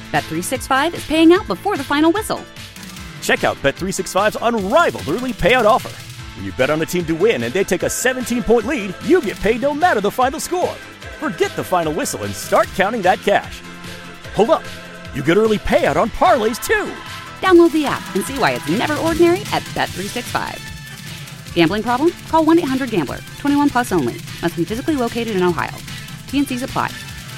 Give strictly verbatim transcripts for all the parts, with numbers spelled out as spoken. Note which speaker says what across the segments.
Speaker 1: Bet three sixty-five is paying out before the final whistle.
Speaker 2: Check out Bet three sixty-five's unrivaled early payout offer. When you bet on a team to win and they take a seventeen-point lead, you get paid no matter the final score. Forget the final whistle and start counting that cash. Hold up. You get early payout on parlays, too.
Speaker 1: Download the app and see why it's never ordinary at Bet three sixty-five. Gambling problem? Call one eight hundred gambler. twenty-one plus only. Must be physically located in Ohio. T N Cs apply.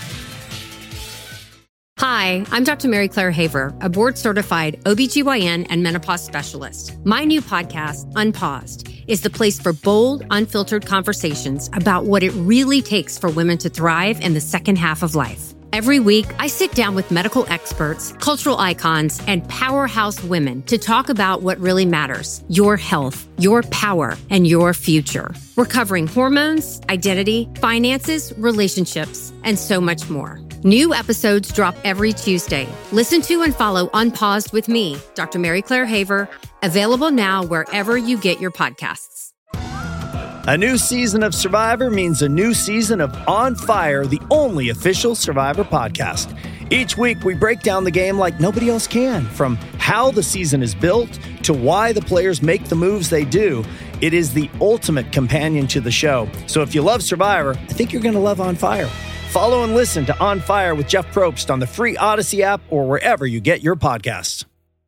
Speaker 3: Hi, I'm Doctor Mary Claire Haver, a board-certified O B G Y N and menopause specialist. My new podcast, Unpaused, is the place for bold, unfiltered conversations about what it really takes for women to thrive in the second half of life. Every week, I sit down with medical experts, cultural icons, and powerhouse women to talk about what really matters: your health, your power, and your future. We're covering hormones, identity, finances, relationships, and so much more. New episodes drop every Tuesday. Listen to and follow Unpaused with me, Doctor Mary Claire Haver, available now wherever you get your podcasts.
Speaker 4: A new season of Survivor means a new season of On Fire, the only official Survivor podcast. Each week, we break down the game like nobody else can, from how the season is built to why the players make the moves they do. It is the ultimate companion to the show. So if you love Survivor, I think you're going to love On Fire. Follow and listen to On Fire with Jeff Probst on the free Odyssey app or wherever you get your podcasts.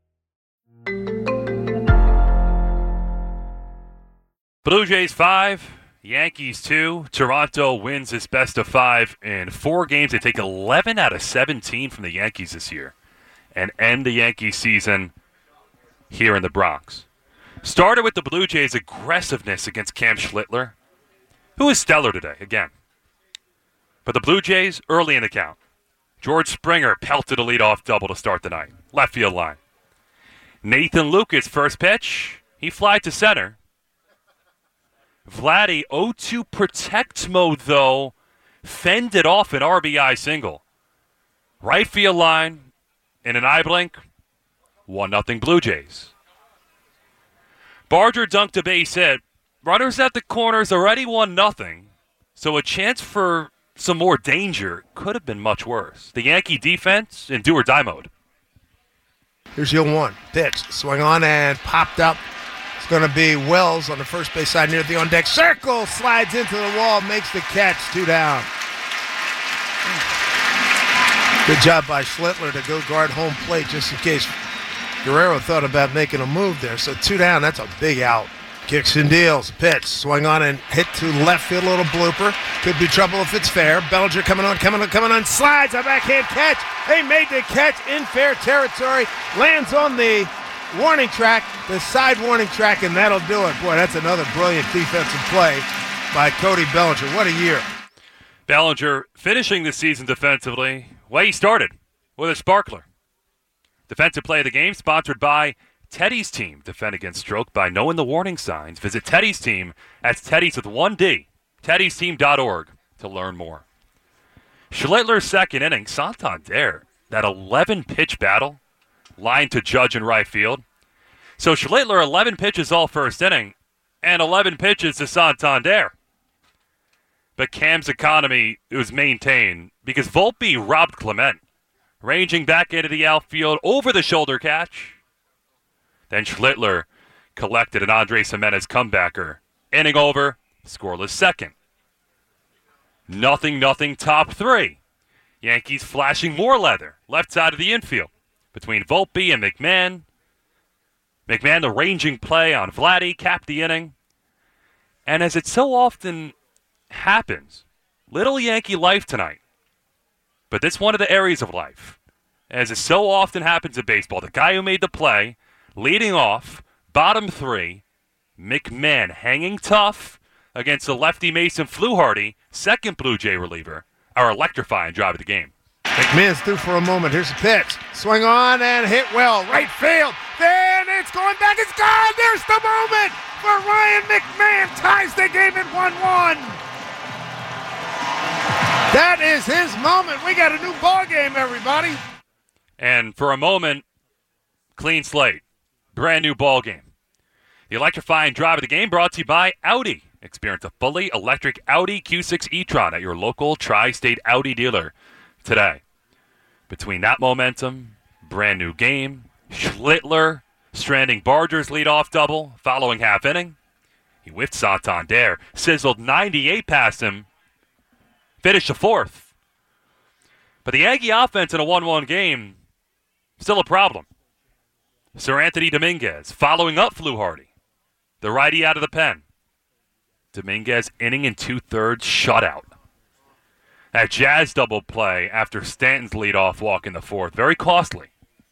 Speaker 5: Blue Jays five, Yankees two. Toronto wins its best of five in four games. They take eleven out of seventeen from the Yankees this year and end the Yankees season here in the Bronx. Started with the Blue Jays' aggressiveness against Cam Schlittler, who is stellar today, again. But the Blue Jays, early in the count. George Springer pelted a leadoff double to start the night. Left field line. Nathan Lucas, first pitch. He flied to center. Vladdy, oh two protect mode, though, fended off an R B I single. Right field line, in an eye blink, one nothing Blue Jays. Barger dunked a base hit. Runners at the corners, already one nothing. So a chance for some more danger could have been much worse. The Yankee defense in do-or-die mode.
Speaker 6: Here's your one. Pitch. Swung on and popped up. It's going to be Wells on the first base side near the on-deck circle. Slides into the wall, makes the catch. Two down. Good job by Schlittler to go guard home plate just in case Guerrero thought about making a move there. So two down, that's a big out. Kicks and deals. Pitch. Swung on and hit to left field. A little blooper. Could be trouble if it's fair. Bellinger coming on, coming on, coming on. Slides. A backhand catch. They made the catch in fair territory. Lands on the warning track, the side warning track, and that'll do it. Boy, that's another brilliant defensive play by Cody Bellinger. What a year.
Speaker 5: Bellinger finishing the season defensively. Well, he started with a sparkler. Defensive play of the game sponsored by Teddy's Team. Defend against stroke by knowing the warning signs. Visit Teddy's Team. That's Teddy's with one D. Teddy's Team dot org to learn more. Schlittler's second inning. Santander, that eleven-pitch battle, line to Judge in right field. So Schlittler, eleven pitches all first inning, and eleven pitches to Santander. But Cam's economy was maintained because Volpe robbed Clement, ranging back into the outfield, over-the-shoulder catch. Then Schlittler collected an Andres Gimenez comebacker. Inning over, scoreless second. Nothing, nothing, top three. Yankees flashing more leather, left side of the infield, between Volpe and McMahon. McMahon, the ranging play on Vladdy, capped the inning. And as it so often happens, little Yankee life tonight. But this one of the areas of life. As it so often happens in baseball, the guy who made the play, leading off, bottom three, McMahon hanging tough against the lefty Mason Fluharty, second Blue Jay reliever, our electrifying drive of the game.
Speaker 6: McMahon's through for a moment. Here's a pitch. Swing on and hit well. Right field. Then it's going back. It's gone. There's the moment where Ryan McMahon ties the game at one one. That is his moment. We got a new ball game, everybody.
Speaker 5: And for a moment, clean slate. Brand new ball game. The electrifying drive of the game brought to you by Audi. Experience a fully electric Audi Q six e-tron at your local tri-state Audi dealer today. Between that momentum, brand new game, Schlittler stranding Barger's leadoff double following half inning. He whiffed Santander, sizzled ninety-eight past him, finished the fourth. But the Yankee offense in a one one game, still a problem. Sir Anthony Dominguez following up Fluharty, the righty out of the pen. Dominguez inning and two-thirds shutout. That Jazz double play after Stanton's leadoff walk in the fourth, very costly.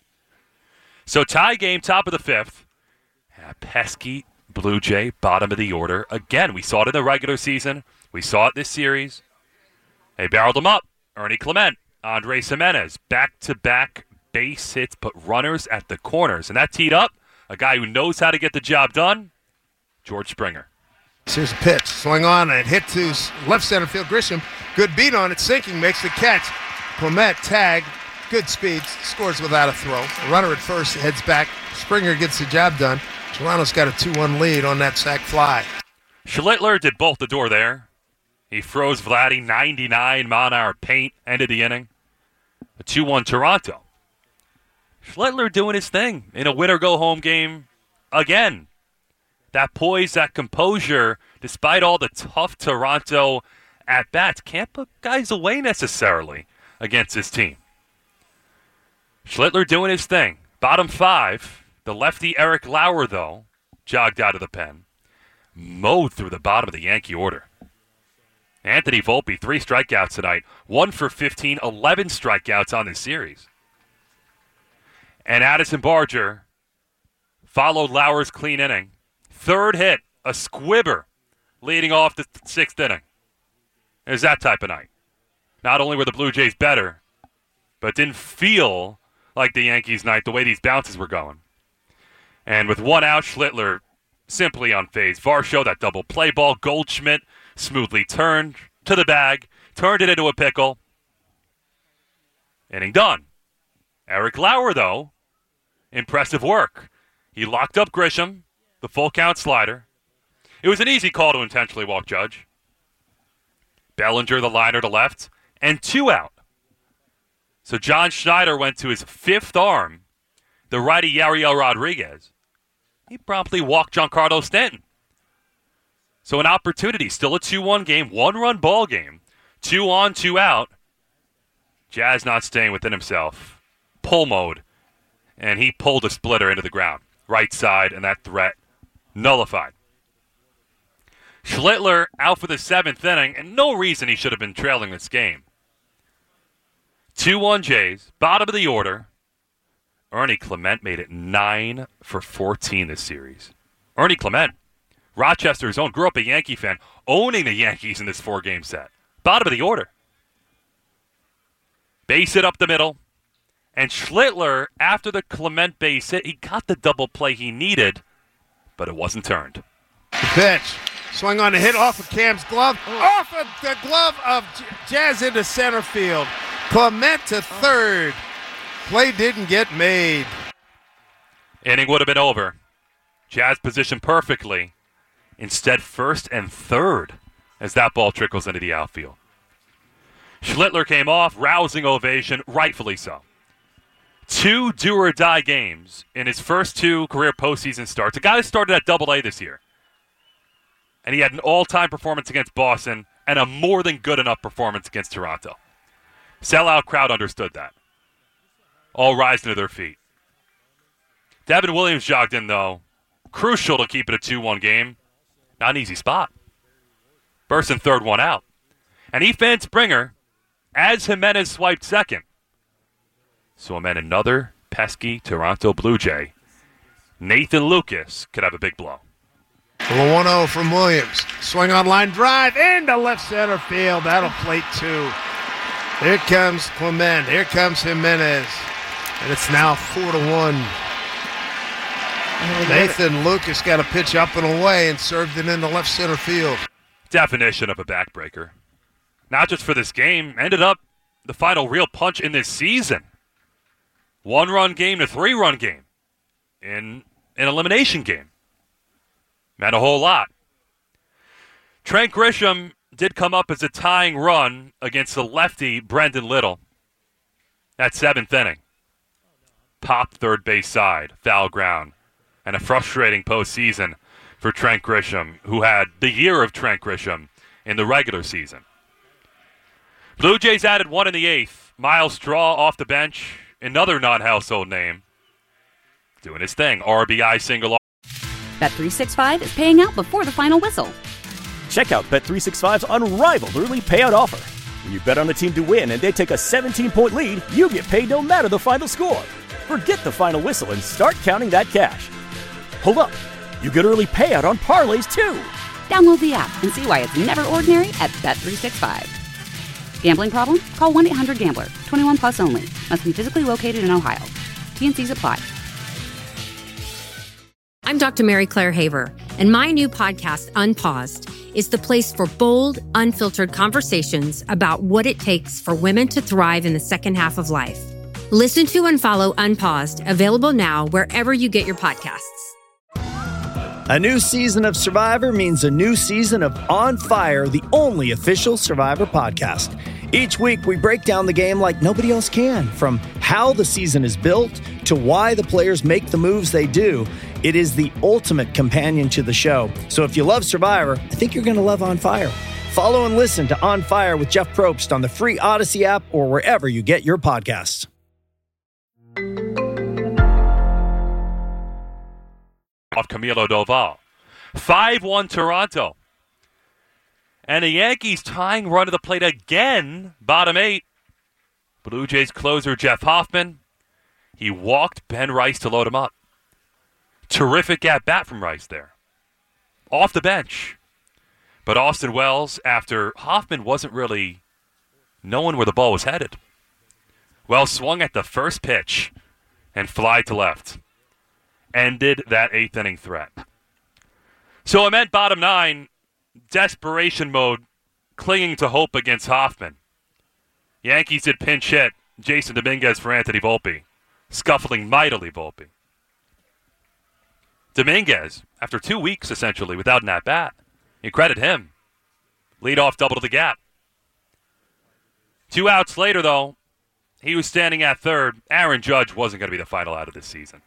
Speaker 5: So tie game, top of the fifth. A pesky Blue Jay, bottom of the order. Again, we saw it in the regular season. We saw it this series. They barreled him up. Ernie Clement, Andres Jimenez, back-to-back base hits, put runners at the corners. And that teed up a guy who knows how to get the job done, George Springer.
Speaker 6: Here's a pitch. Swing on and hit to left center field. Grisham, good beat on it. Sinking makes the catch. Clement tag. Good speed. Scores without a throw. The runner at first heads back. Springer gets the job done. Toronto's got a two one lead on that sac fly.
Speaker 5: Schlittler did bolt the door there. He froze Vladdy, ninety-nine mile an hour paint, ended the inning. A two one Toronto. Schlittler doing his thing in a win-or-go-home game again. That poise, that composure, despite all the tough Toronto at-bats, can't put guys away necessarily against his team. Schlittler doing his thing. Bottom five, the lefty Eric Lauer, though, jogged out of the pen. Mowed through the bottom of the Yankee order. Anthony Volpe, three strikeouts tonight. One for fifteen, eleven strikeouts on this series. And Addison Barger followed Lauer's clean inning. Third hit, a squibber, leading off the sixth inning. It was that type of night. Not only were the Blue Jays better, but didn't feel like the Yankees' night the way these bounces were going. And with one out, Schlittler simply unfazed. Varsho, that double play ball. Goldschmidt smoothly turned to the bag, turned it into a pickle. Inning done. Eric Lauer, though, impressive work. He locked up Grisham, the full count slider. It was an easy call to intentionally walk Judge. Bellinger, the liner to left, and two out. So John Schneider went to his fifth arm, the righty Yariel Rodriguez. He promptly walked Giancarlo Stanton. So an opportunity, still a two one game, one-run ball game, two on, two out. Jazz not staying within himself. Pull mode, and he pulled a splitter into the ground. Right side, and that threat nullified. Schlittler out for the seventh inning, and no reason he should have been trailing this game. two one Jays, bottom of the order. Ernie Clement made it nine for fourteen this series. Ernie Clement, Rochester's own, grew up a Yankee fan, owning the Yankees in this four-game set. Bottom of the order. Base hit up the middle. And Schlittler, after the Clement base hit, he got the double play he needed, but it wasn't turned.
Speaker 6: The pitch. Swung on the hit off of Cam's glove. Off of the glove of Jazz into center field. Clement to third. Play didn't get made.
Speaker 5: Inning would have been over. Jazz positioned perfectly. Instead, first and third as that ball trickles into the outfield. Schlittler came off, rousing ovation, rightfully so. Two do-or-die games in his first two career postseason starts. A guy that started at Double A this year. And he had an all-time performance against Boston and a more than good enough performance against Toronto. Sellout crowd understood that. All rising to their feet. Devin Williams jogged in, though. Crucial to keep it a two one game. Not an easy spot. Burst in third, one out. And he fanned Springer as Jimenez swiped second. So meant another pesky Toronto Blue Jay. Nathan Lucas could have a big blow.
Speaker 6: The one oh from Williams. Swing on line drive into left center field. That'll plate two. Here comes Clement. Here comes Jimenez. And it's now four to one. Nathan Lucas got a pitch up and away and served it into left center field.
Speaker 5: Definition of a backbreaker. Not just for this game, ended up the final real punch in this season. One-run game to three-run game in an elimination game. Meant a whole lot. Trent Grisham did come up as a tying run against the lefty Brendan Little. That seventh inning. Pop third base side, foul ground, and a frustrating postseason for Trent Grisham, who had the year of Trent Grisham in the regular season. Blue Jays added one in the eighth. Miles Straw off the bench, another non-household name, doing his thing. R B I single.
Speaker 1: Bet three sixty-five is paying out before the final whistle.
Speaker 2: Check out Bet three sixty-five's unrivaled early payout offer. When you bet on a team to win and they take a seventeen-point lead, you get paid no matter the final score. Forget the final whistle and start counting that cash. Hold up. You get early payout on parlays, too.
Speaker 1: Download the app and see why it's never ordinary at Bet three sixty-five. Gambling problem? Call one eight hundred gambler. twenty-one plus only. Must be physically located in Ohio. T and C's apply.
Speaker 3: I'm Doctor Mary Claire Haver, and my new podcast, Unpaused, is the place for bold, unfiltered conversations about what it takes for women to thrive in the second half of life. Listen to and follow Unpaused, available now wherever you get your podcasts.
Speaker 4: A new season of Survivor means a new season of On Fire, the only official Survivor podcast. Each week, we break down the game like nobody else can, from how the season is built to why the players make the moves they do. It is the ultimate companion to the show. So if you love Survivor, I think you're going to love On Fire. Follow and listen to On Fire with Jeff Probst on the free Odyssey app or wherever you get your podcasts.
Speaker 5: Off Camilo Doval. five one Toronto. And the Yankees tying run to the plate again, bottom eight. Blue Jays closer Jeff Hoffman. He walked Ben Rice to load him up. Terrific at-bat from Rice there. Off the bench. But Austin Wells, after Hoffman wasn't really knowing where the ball was headed, Wells swung at the first pitch and fly to left. Ended that eighth inning threat. So it meant bottom nine, desperation mode, clinging to hope against Hoffman. Yankees did pinch hit Jason Dominguez for Anthony Volpe, scuffling mightily Volpe. Dominguez, after two weeks essentially without an at-bat, you credit him. Leadoff double to the gap. Two outs later, though, he was standing at third. Aaron Judge wasn't going to be the final out of this season.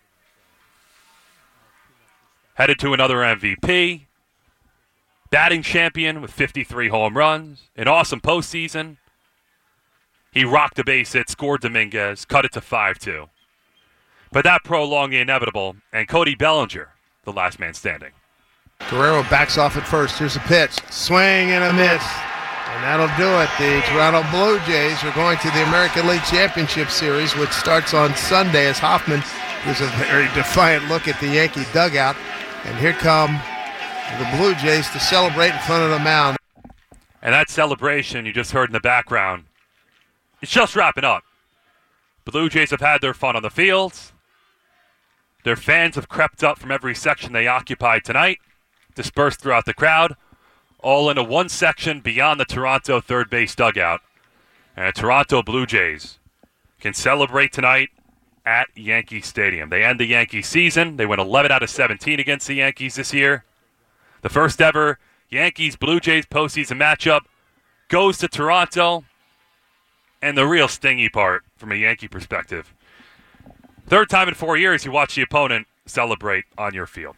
Speaker 5: Headed to another M V P. Batting champion with fifty-three home runs. An awesome postseason. He rocked the base hit, scored Dominguez, cut it to five two. But that prolonged the inevitable, and Cody Bellinger, the last man standing.
Speaker 6: Guerrero backs off at first. Here's a pitch. Swing and a miss. And that'll do it. The Toronto Blue Jays are going to the American League Championship Series, which starts on Sunday as Hoffman gives a very defiant look at the Yankee dugout. And here come the Blue Jays to celebrate in front of the mound.
Speaker 5: And that celebration you just heard in the background, it's just wrapping up. Blue Jays have had their fun on the field. Their fans have crept up from every section they occupied tonight, dispersed throughout the crowd, all into one section beyond the Toronto third base dugout. And the Toronto Blue Jays can celebrate tonight at Yankee Stadium. They end the Yankee season. They win eleven out of seventeen against the Yankees this year. The first ever Yankees-Blue Jays postseason matchup goes to Toronto. And the real stingy part from a Yankee perspective, third time in four years you watch the opponent celebrate on your field.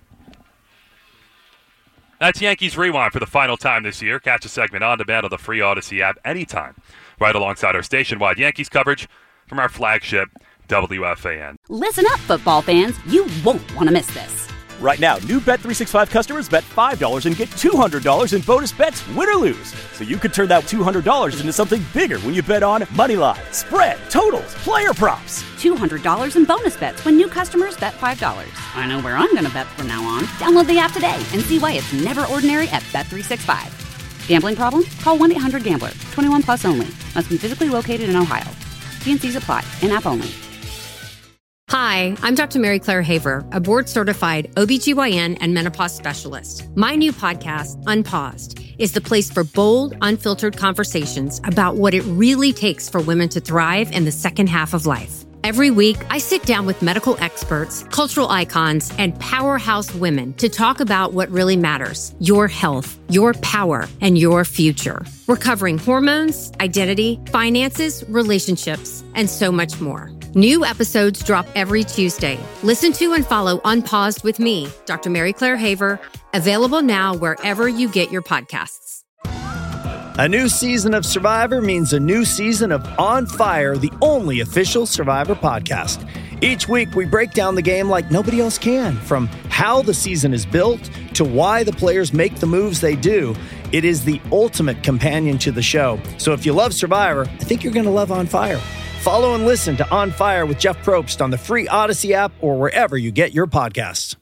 Speaker 5: That's Yankees Rewind for the final time this year. Catch a segment on demand on the free Odyssey app anytime, right alongside our station-wide Yankees coverage from our flagship W F A N.
Speaker 1: Listen up, football fans. You won't want to miss this.
Speaker 2: Right now, new Bet three sixty-five customers bet five dollars and get two hundred dollars in bonus bets, win or lose. So you could turn that two hundred dollars into something bigger when you bet on moneyline, spread, totals, player props.
Speaker 1: two hundred dollars in bonus bets when new customers bet five dollars. I know where I'm going to bet from now on. Download the app today and see why it's never ordinary at Bet three sixty-five. Gambling problem? Call one eight hundred gambler. twenty-one plus only. Must be physically located in Ohio. T and C's apply. In-app only.
Speaker 3: Hi, I'm Doctor Mary Claire Haver, a board-certified O B G Y N and menopause specialist. My new podcast, Unpaused, is the place for bold, unfiltered conversations about what it really takes for women to thrive in the second half of life. Every week, I sit down with medical experts, cultural icons, and powerhouse women to talk about what really matters: your health, your power, and your future. We're covering hormones, identity, finances, relationships, and so much more. New episodes drop every Tuesday. Listen to and follow Unpaused with me, Doctor Mary Claire Haver, available now wherever you get your podcasts.
Speaker 4: A new season of Survivor means a new season of On Fire, the only official Survivor podcast. Each week, we break down the game like nobody else can, from how the season is built to why the players make the moves they do. It is the ultimate companion to the show. So if you love Survivor, I think you're going to love On Fire. Follow and listen to On Fire with Jeff Probst on the free Odyssey app or wherever you get your podcasts.